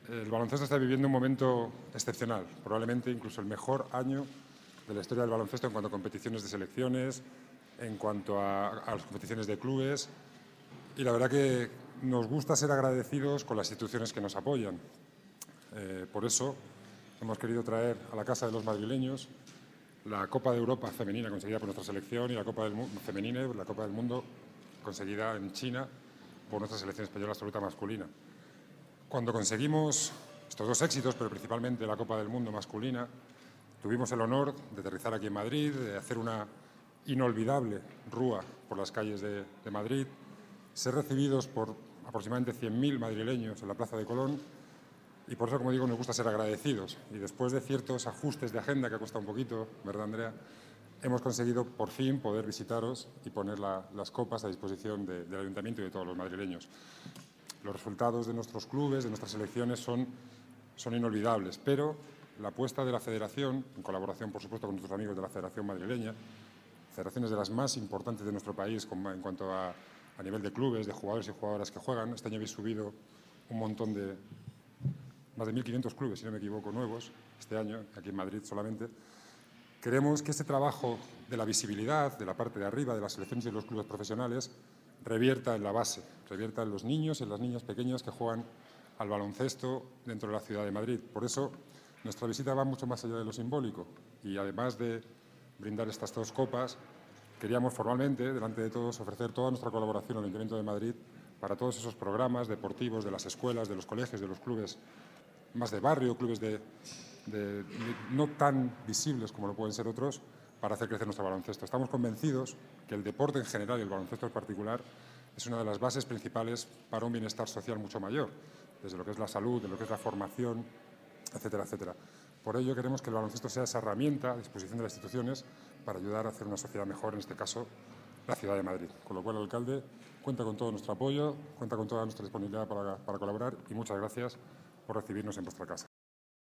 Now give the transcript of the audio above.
El baloncesto está viviendo un momento excepcional, probablemente incluso el mejor año de la historia del baloncesto en cuanto a competiciones de selecciones, en cuanto a las competiciones de clubes. Y la verdad que nos gusta ser agradecidos con las instituciones que nos apoyan. Por eso hemos querido traer a la Casa de los Madrileños la Copa de Europa femenina conseguida por nuestra selección y la Copa femenina, la Copa del Mundo conseguida en China por nuestra selección española absoluta masculina. Cuando conseguimos estos dos éxitos, pero principalmente la Copa del Mundo masculina, tuvimos el honor de aterrizar aquí en Madrid, de hacer una inolvidable rúa por las calles de Madrid, ser recibidos por aproximadamente 100.000 madrileños en la Plaza de Colón, y por eso, como digo, nos gusta ser agradecidos. Y después de ciertos ajustes de agenda, que ha costado un poquito, ¿verdad, Andrea?, hemos conseguido por fin poder visitaros y poner las copas a disposición del Ayuntamiento y de todos los madrileños. Los resultados de nuestros clubes, de nuestras selecciones, son inolvidables, pero la apuesta de la Federación, en colaboración, por supuesto, con nuestros amigos de la Federación Madrileña, federaciones de las más importantes de nuestro país en cuanto a nivel de clubes, de jugadores y jugadoras que juegan. Este año habéis subido un montón de, más de 1.500 clubes, si no me equivoco, nuevos, este año, aquí en Madrid solamente. Queremos que ese trabajo de la visibilidad, de la parte de arriba, de las selecciones y de los clubes profesionales, revierta en la base, revierta en los niños y en las niñas pequeñas que juegan al baloncesto dentro de la ciudad de Madrid. Por eso, nuestra visita va mucho más allá de lo simbólico y, además de brindar estas dos copas, queríamos formalmente, delante de todos, ofrecer toda nuestra colaboración al Ayuntamiento de Madrid para todos esos programas deportivos de las escuelas, de los colegios, de los clubes más de barrio, clubes no tan visibles como lo pueden ser otros, para hacer crecer nuestro baloncesto. Estamos convencidos que el deporte en general y el baloncesto en particular es una de las bases principales para un bienestar social mucho mayor, desde lo que es la salud, de lo que es la formación, etcétera, etcétera. Por ello queremos que el baloncesto sea esa herramienta a disposición de las instituciones para ayudar a hacer una sociedad mejor, en este caso, la ciudad de Madrid. Con lo cual, el alcalde cuenta con todo nuestro apoyo, cuenta con toda nuestra disponibilidad para colaborar y muchas gracias por recibirnos en vuestra casa.